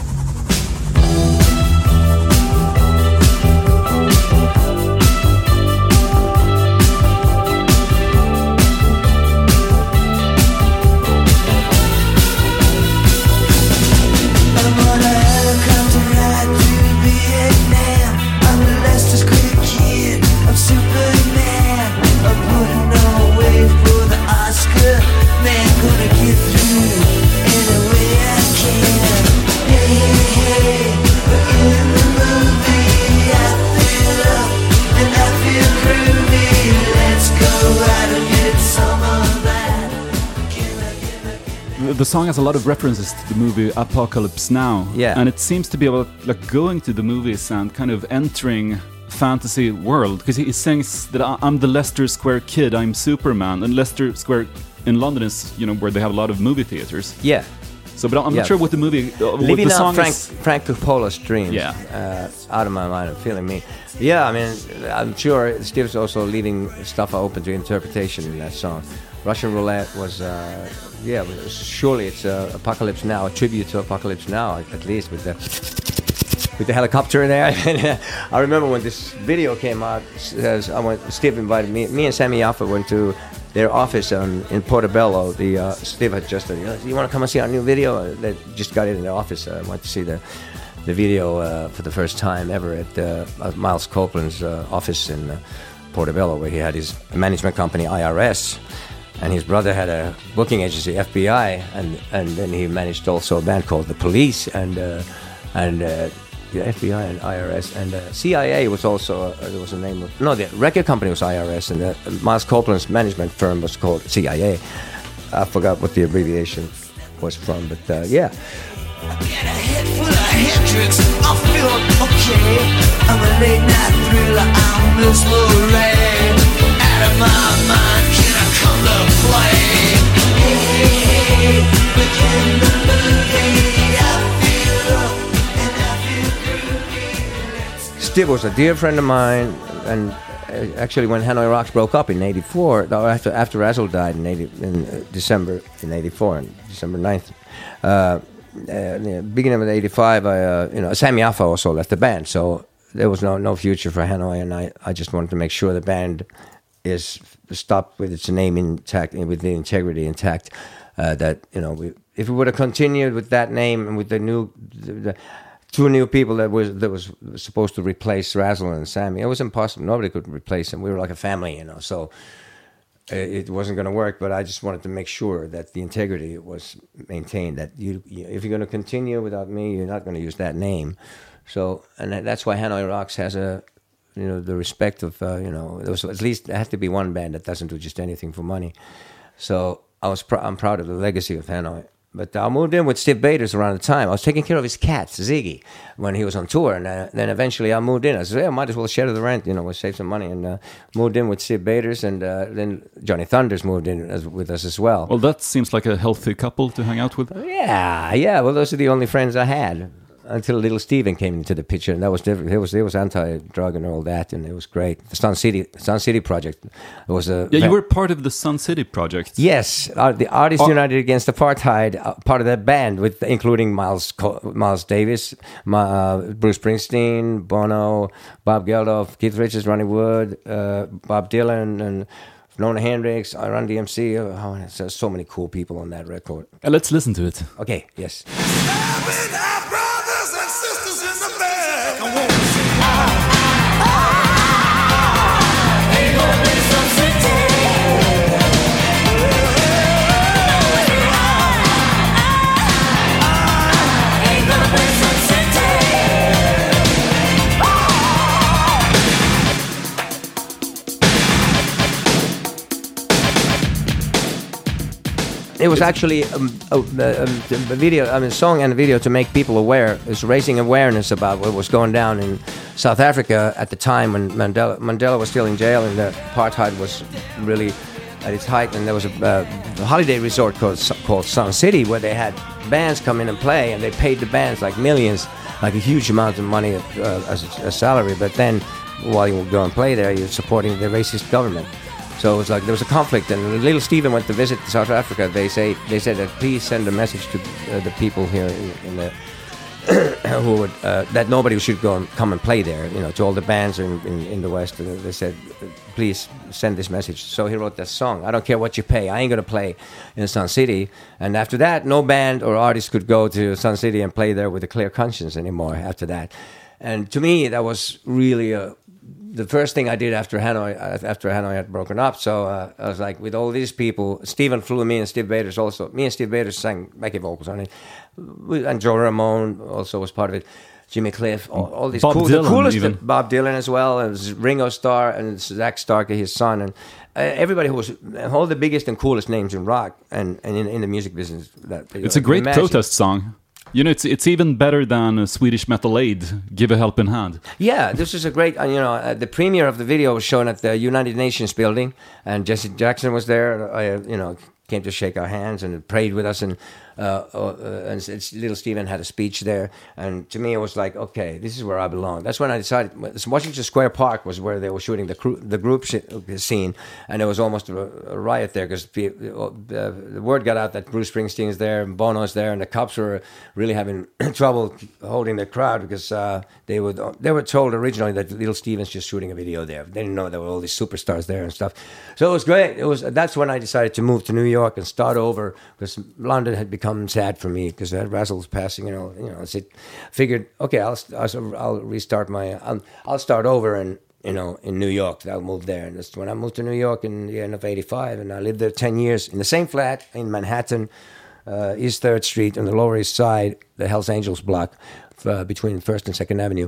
The song has a lot of references to the movie Apocalypse Now. Yeah. And it seems to be about like going to the movies and kind of entering fantasy world, because he, he sings that I- I'm the Leicester Square Kid, I'm Superman, and Leicester Square in London is, you know, where they have a lot of movie theaters. Yeah. So, but I'm yeah. not sure what the movie, uh, what Living the song out Frank, is. Frank Coppola's dreams. Yeah. Uh, out of my mind, I'm feeling me. Yeah, I mean, I'm sure Steve's also leaving stuff open to interpretation in that song. Russian Roulette was, uh, yeah, was, surely it's uh, Apocalypse Now, a tribute to Apocalypse Now, at least with the with the helicopter in there. I remember when this video came out, as I went, Steve invited me, me and Sammy Yaffa went to their office um, in Portobello. The uh, Steve had just said, you want to come and see our new video? They just got it in their office. I went to see the the video uh, for the first time ever at uh, Miles Copeland's uh, office in uh, Portobello, where he had his management company, I R S, and his brother had a booking agency, F B I, and, and then he managed also a band called The Police, and uh, and uh, yeah, F B I and I R S, and uh, C I A was also, uh, there was a name of, no, the record company was I R S, and uh, Miles Copeland's management firm was called C I A. I forgot what the abbreviation was from, but uh, yeah. I get a head full of Hendrix, I'm feeling okay. I'm a late night thriller, I'm mesmerized. Out of my mind, can I come to play? Hey, hey, hey, begin the movie. I feel up and I feel groovy. Steve was a dear friend of mine, and actually when Hanoi Rocks broke up in eighty-four, after after Razzle died in, eighty, in uh, December in eighty-four, on December ninth, uh, Uh, beginning of eighty-five, I, uh, you know, Sammy Yaffa also left the band, so there was no no future for Hanoi, and I, I just wanted to make sure the band is stopped with its name intact, with the integrity intact. Uh, that you know, we, if we would have continued with that name and with the new, the, the two new people that was that was supposed to replace Razzle and Sammy, it was impossible. Nobody could replace them. We were like a family, you know, so. It wasn't going to work, but I just wanted to make sure that the integrity was maintained. That you, you if you're going to continue without me, you're not going to use that name. So, and that's why Hanoi Rocks has a, you know, the respect of, uh, you know, there was at least there has to be one band that doesn't do just anything for money. So I was, pr- I'm proud of the legacy of Hanoi. But I moved in with Steve Baders around the time. I was taking care of his cat, Ziggy, when he was on tour. And uh, then eventually I moved in. I said, yeah, I might as well share the rent, you know, we'll save some money. And uh, moved in with Steve Baders. And uh, then Johnny Thunders moved in as, with us as well. Well, that seems like a healthy couple to hang out with. Yeah, yeah. Well, those are the only friends I had. Until Little Steven came into the picture, and that was different. He was he was anti-drug and all that, and it was great. The Sun City Sun City project was a yeah. You were part of the Sun City project. Yes, uh, the Artists oh. United Against Apartheid, uh, part of that band, with including Miles Miles Davis, uh, Bruce Springsteen, Bono, Bob Geldof, Keith Richards, Ronnie Wood, uh, Bob Dylan, and Nona Hendrix, Run D M C. Oh, there's so many cool people on that record. Uh, let's listen to it. Okay. Yes. It was actually um, a, a, a video, I mean, song and a video to make people aware. It was raising awareness about what was going down in South Africa at the time when Mandela Mandela was still in jail and the apartheid was really at its height. And there was a, uh, a holiday resort called, called Sun City where they had bands come in and play, and they paid the bands like millions, like a huge amount of money uh, as a, a salary. But then while you go and play there, you're supporting the racist government. So it was like there was a conflict, and when Little Steven went to visit South Africa, they say they said that please send a message to uh, the people here in, in the who would uh, that nobody should go and come and play there. You know, to all the bands in, in, in the West, and they said please send this message. So he wrote that song. I don't care what you pay, I ain't gonna play in Sun City. And after that, no band or artist could go to Sun City and play there with a clear conscience anymore. After that, and to me, that was really a the first thing I did after Hanoi, after Hanoi had broken up. So uh, I was like, with all these people, Steven flew me and Steve Baders also. Me and Steve Baders sang backing vocals on it, and Joe Ramone also was part of it. Jimmy Cliff, all, all these Bob cool, Dylan, the coolest, even. Bob Dylan as well, and Ringo Starr and Zach Starkey, his son, and uh, everybody who was all the biggest and coolest names in rock and, and in, in the music business. That it's a great imagine. protest song. You know, it's it's even better than uh, Swedish Metal Aid, Give a Helping Hand. Yeah, this is a great, uh, you know, uh, the premiere of the video was shown at the United Nations building, and Jesse Jackson was there, I, uh, you know, came to shake our hands and prayed with us, and uh, uh, and it's, Little Steven had a speech there, and to me it was like, okay, this is where I belong. That's when I decided, Washington Square Park was where they were shooting the cru- the group sh- scene, and there was almost a, a riot there, because the, uh, the word got out that Bruce Springsteen's there, and Bono's there, and the cops were really having trouble holding the crowd, because uh, they, would, they were told originally that Little Steven's just shooting a video there. They didn't know there were all these superstars there and stuff. So it was great. It was That's when I decided to move to New York and start over, because London had become sad for me, because Razzle was passing, you know, you know, so it figured, okay, I'll, I'll, I'll restart my, I'll, I'll start over and, you know, in New York. I'll move there. And that's when I moved to New York in the end of eighty-five, and I lived there ten years in the same flat in Manhattan, uh, East third Street on the Lower East Side, the Hells Angels block, uh, between First and Second Avenue.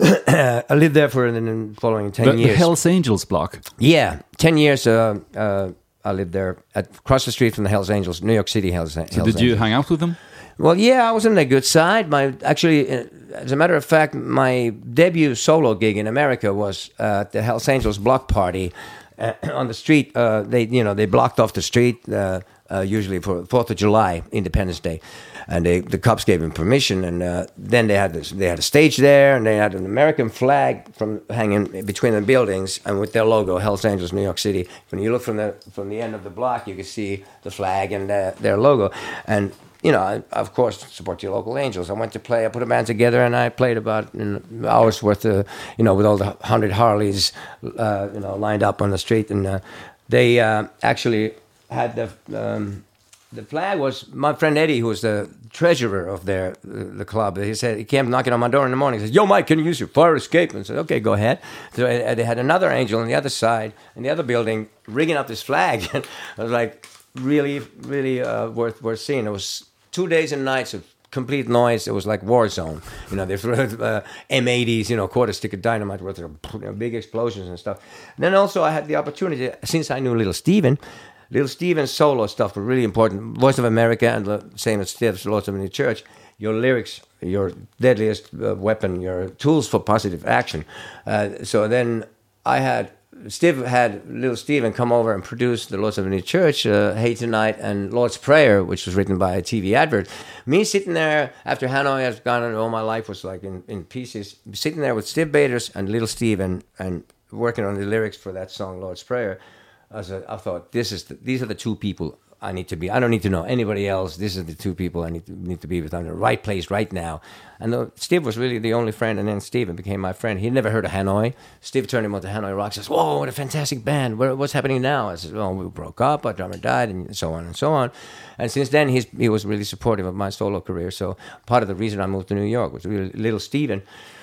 I lived there for the following ten the, years. The Hells Angels block? Yeah, ten years, uh, uh, I lived there at, across the street from the Hells Angels, New York City Hells, Hells so did Angels. you hang out with them? Well, yeah, I was on the good side. My actually, uh, as a matter of fact, my debut solo gig in America was uh, at the Hells Angels block party uh, on the street. Uh, they, you know, they blocked off the street uh, uh, usually for Fourth of July, Independence Day, and they, the cops gave them permission. And uh, then they had this, they had a stage there, and they had an American flag from hanging between the buildings, and with their logo, Hells Angels, New York City. When you look from the from the end of the block, you can see the flag and uh, their logo, and you know, I, of course, support your local Angels. I went to play, I put a band together, and I played about an hour's worth of, you know, with all the hundred Harleys, uh, you know, lined up on the street. And uh, they uh, actually had the, um, the flag was, my friend Eddie, who was the treasurer of their, the club, he said, he came knocking on my door in the morning. He said, yo, Mike, can you use your fire escape? And I said, okay, go ahead. So uh, they had another Angel on the other side, in the other building, rigging up this flag. And I was like, really, really uh, worth worth seeing. It was two days and nights of complete noise. It was like war zone. You know, they threw uh, M eighties, you know, quarter stick of dynamite with you know, big explosions and stuff. And then also I had the opportunity, since I knew Little Steven, Little Steven's solo stuff was really important. Voice of America, and the same as Steve's Lords of the New Church. Your lyrics, your deadliest uh, weapon, your tools for positive action. Uh, so then I had Steve had Little Steven come over and produce the Lords of the New Church, uh, Hey Tonight, and Lord's Prayer, which was written by a T V advert. Me sitting there after Hanoi has gone and all my life was like in, in pieces, sitting there with Steve Baders and Little Steven and working on the lyrics for that song, Lord's Prayer. I, said, I thought, this is the, these are the two people I need to be. I don't need to know anybody else. This is the two people I need to need to be with. I'm in the right place right now. And uh, Steve was really the only friend, and then Steven became my friend. He'd never heard of Hanoi. Steve turned him on to Hanoi Rocks. Says, "Whoa, what a fantastic band! What, what's happening now?" I said, "Well, we broke up. Our drummer died, and so on and so on." And since then, he's he was really supportive of my solo career. So part of the reason I moved to New York was really Little Steven.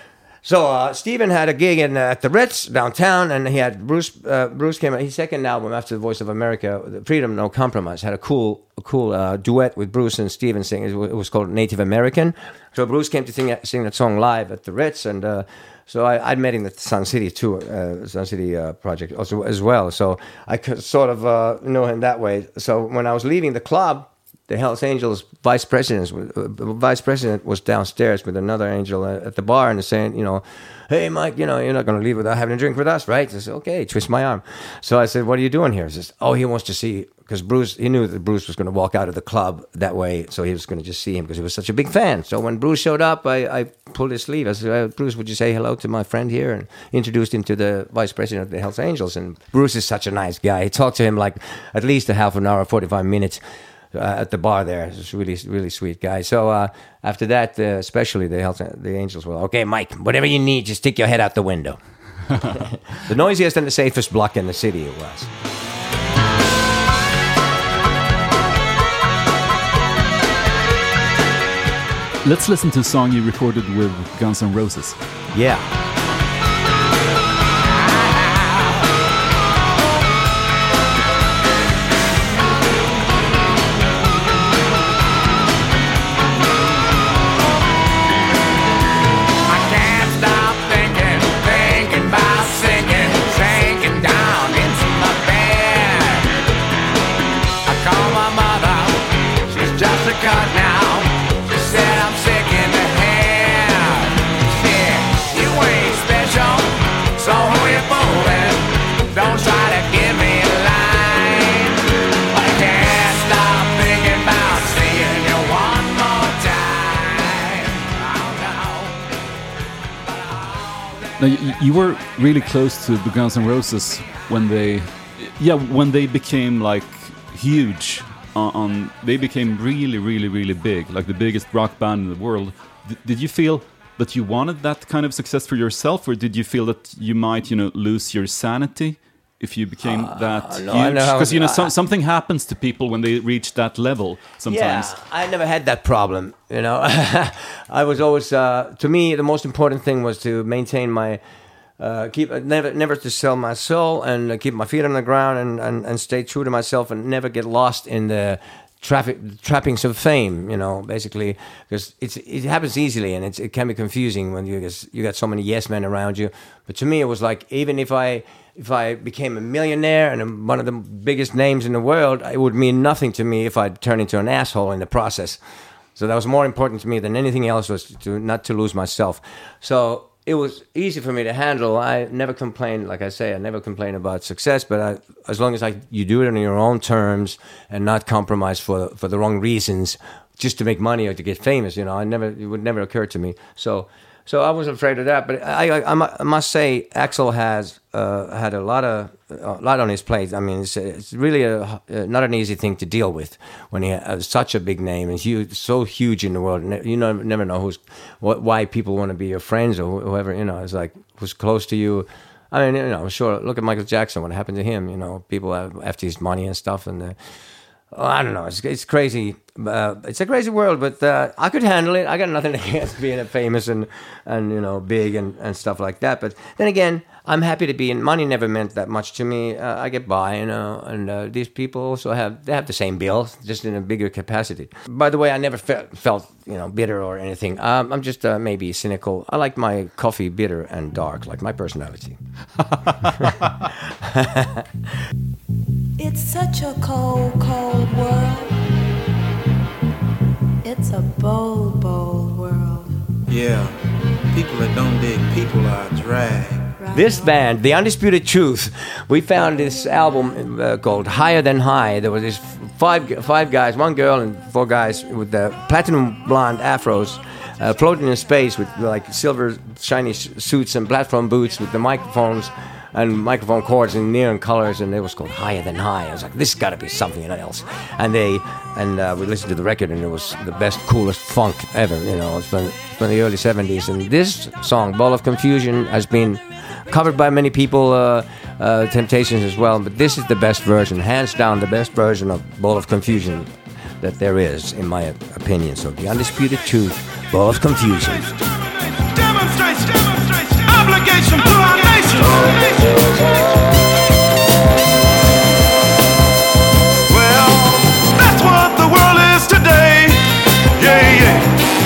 So uh, Steven had a gig in, uh, at the Ritz downtown, and he had Bruce. Uh, Bruce came out. His second album after the Voice of America, Freedom No Compromise, had a cool, a cool uh, duet with Bruce and Steven singing. It was called Native American. So Bruce came to sing, sing that song live at the Ritz, and uh, so I, I'd met him at the Sun City too, uh, Sun City uh, project also as well. So I could sort of uh, know him that way. So when I was leaving the club, the Hells Angels vice president, uh, vice president was downstairs with another angel at the bar and saying, you know, "Hey, Mike, you know, you're not going to leave without having a drink with us, right?" I said, "Okay," twist my arm. So I said, "What are you doing here?" He says, "Oh, he wants to see," because Bruce, he knew that Bruce was going to walk out of the club that way, so he was going to just see him because he was such a big fan. So when Bruce showed up, I, I pulled his sleeve. I said, "Bruce, would you say hello to my friend here?" And introduced him to the vice president of the Hells Angels. And Bruce is such a nice guy. He talked to him like at least a half an hour, forty-five minutes. Uh, at the bar there. It's a really, really sweet guy. So uh, after that, uh, especially the Hells, the Angels were, "Okay, Mike, whatever you need, just stick your head out the window." The noisiest and the safest block in the city it was. Let's listen to a song you recorded with Guns N' Roses. Yeah. Cut now. She said I'm sick. Now, you, you were really close to the Guns N' Roses when they, yeah, when they became like huge. On, on they became really, really, really big, like the biggest rock band in the world. D- did you feel that you wanted that kind of success for yourself, or did you feel that you might, you know, lose your sanity if you became uh, that no, huge? Because you know, I, some, something happens to people when they reach that level. Sometimes. Yeah, I never had that problem. You know, I was always. Uh, to me, the most important thing was to maintain my. Uh, keep uh, never never to sell my soul and uh, keep my feet on the ground and, and, and stay true to myself and never get lost in the traffic trappings of fame. You know, basically, because it's it happens easily and it's, it can be confusing when you get, you got so many yes men around you. But to me, it was like even if I if I became a millionaire and one of the biggest names in the world, it would mean nothing to me if I turned into an asshole in the process. So that was more important to me than anything else, was to not to lose myself. So. It was easy for me to handle. I never complained, like I say, I never complained about success, but I, as long as I, you do it on your own terms and not compromise for for the wrong reasons, just to make money or to get famous, you know, I never, it would never occur to me. So so I was afraid of that. But I, I, I must say, Axl has uh, had a lot of a lot on his plate. I mean, it's, it's really a, uh, not an easy thing to deal with when he has such a big name and huge, so huge in the world. You know, never know who's what, why people want to be your friends or whoever. You know, it's like who's close to you. I mean, you know, sure. Look at Michael Jackson. What happened to him? You know, people have, after his money and stuff, and. Uh, Oh, I don't know. It's it's crazy. Uh, it's a crazy world, but uh, I could handle it. I got nothing against being famous and, and you know big and, and stuff like that. But then again, I'm happy to be. And money never meant that much to me. Uh, I get by, you know. And uh, these people also have they have the same bill, just in a bigger capacity. By the way, I never fe- felt you know bitter or anything. Um, I'm just uh, maybe cynical. I like my coffee bitter and dark, like my personality. It's such a cold, cold world. It's a bold, bold world. Yeah, people that don't dig people are drag. This band, The Undisputed Truth, we found this album uh, called Higher Than High. There was this five five guys, one girl and four guys with the platinum blonde afros, uh, floating in space with like silver shiny suits and platform boots with the microphones and microphone cords in neon colors, and it was called Higher Than High. I was like, this has got to be something else. And they, and uh, we listened to the record, and it was the best, coolest funk ever. You know, it's from, from the early seventies. And this song, Ball of Confusion, has been covered by many people, uh, uh, Temptations as well. But this is the best version, hands down, the best version of Ball of Confusion that there is, in my opinion. So, The Undisputed Truth, Ball of Confusion. Demonstrates, demonstrates, obligation to our nation. Well, that's what the world is today. Yeah, yeah.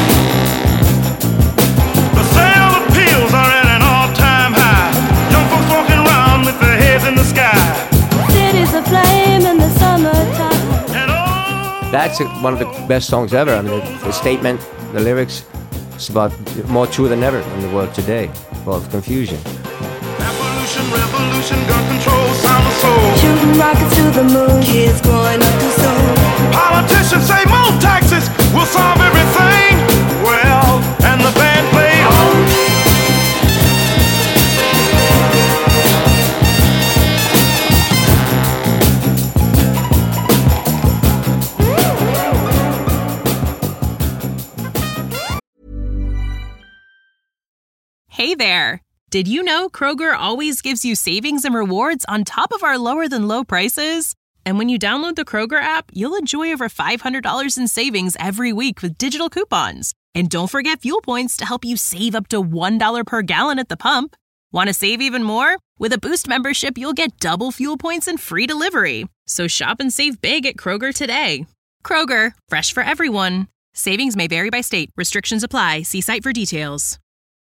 The sale of pills are at an all-time high. Young folks walking around with their heads in the sky. Cities aflame in the summertime. And oh, That's one of the best songs ever. I mean, the, the statement, the lyrics, it's about more true than ever in the world today. Ball of Confusion. Revolution, revolution, gun control, sound of soul. Shooting rockets to the moon. Kids growing up too soon. Politicians say more taxes will solve everything. Well, and the band played on. Hey there! Did you know Kroger always gives you savings and rewards on top of our lower-than-low prices? And when you download the Kroger app, you'll enjoy over five hundred dollars in savings every week with digital coupons. And don't forget fuel points to help you save up to one dollar per gallon at the pump. Want to save even more? With a Boost membership, you'll get double fuel points and free delivery. So shop and save big at Kroger today. Kroger, fresh for everyone. Savings may vary by state. Restrictions apply. See site for details.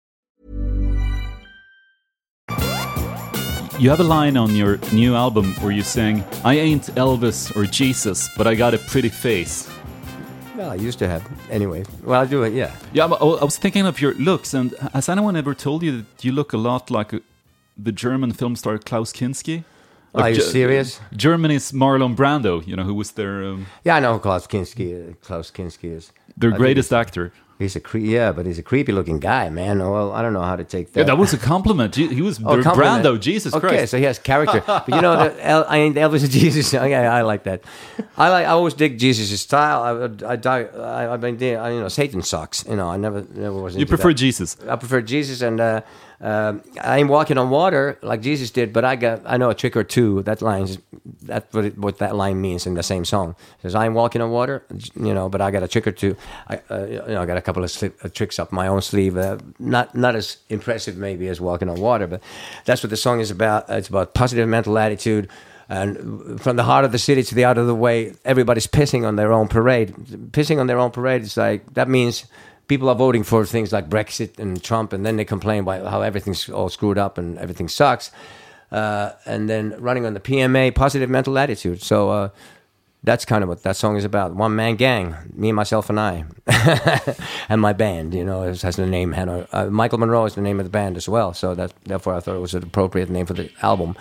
You have a line on your new album where you sing, I ain't Elvis or Jesus, but I got a pretty face. Well, I used to have. Anyway, well, I do it, yeah. Yeah, I was thinking of your looks, and has anyone ever told you that you look a lot like a, the German film star Klaus Kinski? Like Are you Ge- serious? Germany's Marlon Brando, you know, who was there... Um... Yeah, I know who Klaus Kinski, uh, Klaus Kinski is. Their greatest actor. He's a cre- yeah, but he's a creepy looking guy, man. Well, I don't know how to take that. Yeah, that was a compliment. He he was Oh, their compliment. Brando. Jesus Okay, Christ. so he has character. But you know, the, El- I mean, Elvis and Jesus. Yeah, I like that. I like. I always dig Jesus' style. I, I, die, I, I've been, I, you know, Satan sucks. You know, I never, never was. You into prefer that. Jesus. I prefer Jesus, and uh, uh, I'm walking on water like Jesus did. But I got, I know a trick or two. That line, that's what, it, what that line means in the same song. It says, "I'm walking on water," you know. But I got a trick or two. I, uh, you know, I got a couple of slip, uh, tricks up my own sleeve. Uh, not, not as impressive maybe as walking on water, but that's what the song is about. It's about positive mental attitude. And from the heart of the city to the out of the way, everybody's pissing on their own parade. Pissing on their own parade is like, that means people are voting for things like Brexit and Trump, and then they complain about how everything's all screwed up and everything sucks. Uh, and then running on the P M A, positive mental attitude. So uh, that's kind of what that song is about. One man gang, me, myself, and I, and my band. You know, it has the name Hannah. Uh, Michael Monroe is the name of the band as well. So that therefore, I thought it was an appropriate name for the album.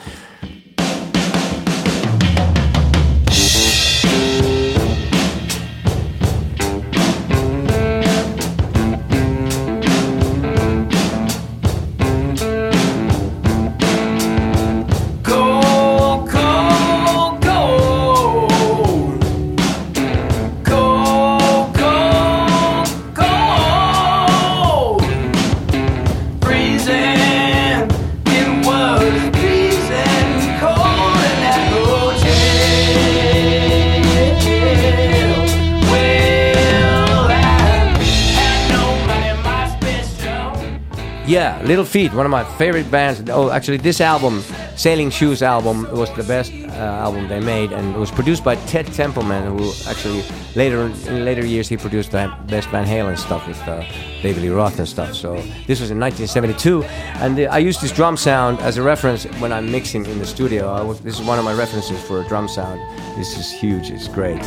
Yeah, Little Feat, one of my favorite bands. Oh, actually, this album, Sailing Shoes album, was the best uh, album they made, and it was produced by Ted Templeman, who actually later in later years he produced the best Van Halen stuff with uh, David Lee Roth and stuff. So this was in nineteen seventy-two, and the, I used this drum sound as a reference when I'm mixing in the studio. I was, this is one of my references for a drum sound. This is huge. It's great.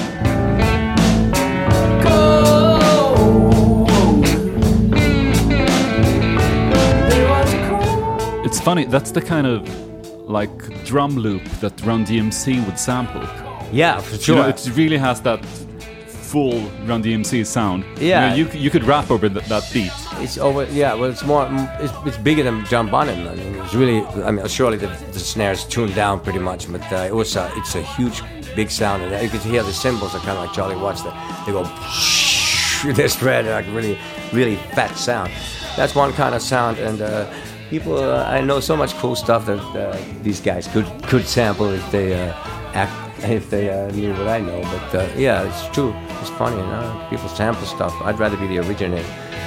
It's funny, that's the kind of like drum loop that Run D M C would sample. Yeah, for sure. You know, it really has that full Run D M C sound. Yeah. You know, you, you could rap over th- that beat. It's over, yeah, well, it's more, it's, it's bigger than John Bonham. I mean, it's really, I mean, surely the, the snare's tuned down pretty much, but uh, it was a, it's a huge, big sound, and you could hear the cymbals are kind of like Charlie Watts. They go, they're spread, like really, really fat sound. That's one kind of sound, and uh, people, uh, I know so much cool stuff that uh, these guys could could sample if they uh, act, if they uh, knew what I know. But uh, yeah, it's true. It's funny, you know. People sample stuff. I'd rather be the originator.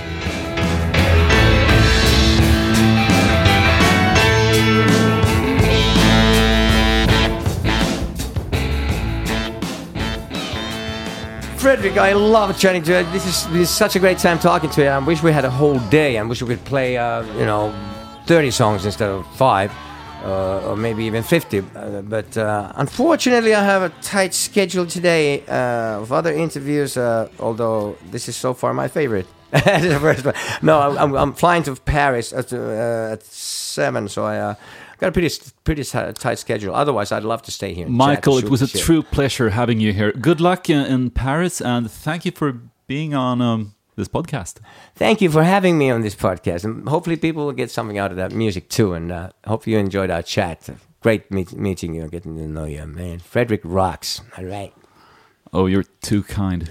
Fredrik, I love chatting to you. This is, this is such a great time talking to you. I wish we had a whole day. I wish we could play, uh, you know, thirty songs instead of five, uh, or maybe even fifty. Uh, but uh, unfortunately, I have a tight schedule today uh, of other interviews, uh, although this is so far my favorite. The first one. No, I'm, I'm flying to Paris at, uh, at seven, so I... Uh, got a pretty pretty tight schedule. Otherwise, I'd love to stay here. Michael, chat, it was a shit. true pleasure having you here. Good luck in, in Paris, and thank you for being on um, this podcast. Thank you for having me on this podcast, and hopefully people will get something out of that music too. And uh, hope you enjoyed our chat. Great meet, meeting you and getting to know you, man. Fredrik rocks. All right. Oh, you're too kind.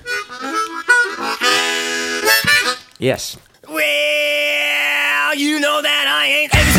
Yes. Well, you know that I ain't